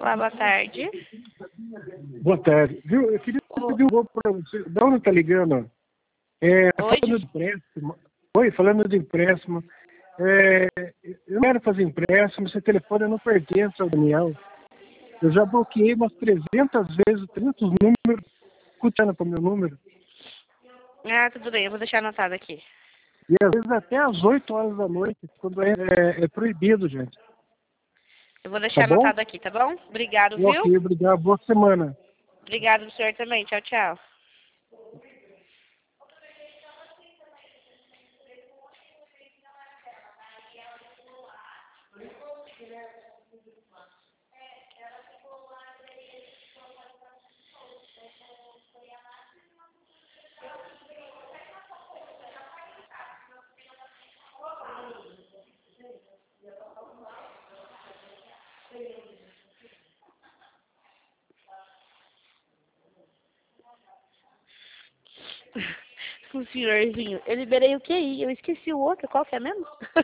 Olá, boa tarde. Boa tarde. Viu? Eu queria pedir um pouco para você. Da onde está ligando? Falando de empréstimo. Oi, falando de empréstimo. Eu quero fazer empréstimo, esse telefone não pertence ao Daniel. Eu já bloqueei umas 300 vezes, 300 números, escutando para o meu número. Ah, tudo bem, eu vou deixar anotado aqui. E às vezes até às 8 horas da noite, quando é proibido, gente. Eu vou deixar Tá bom? anotado aqui, tá bom? Obrigado, viu? Ok, obrigado. Boa semana. Obrigado pro senhor também. Tchau, tchau. O senhorzinho, eu liberei o QI, eu esqueci o outro, qual que é mesmo?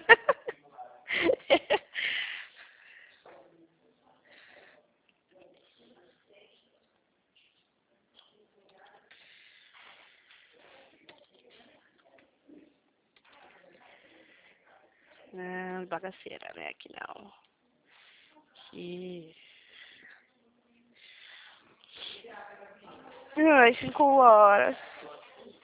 Ah, bagaceira, né? Aqui não. Aqui. Ai, 5 horas.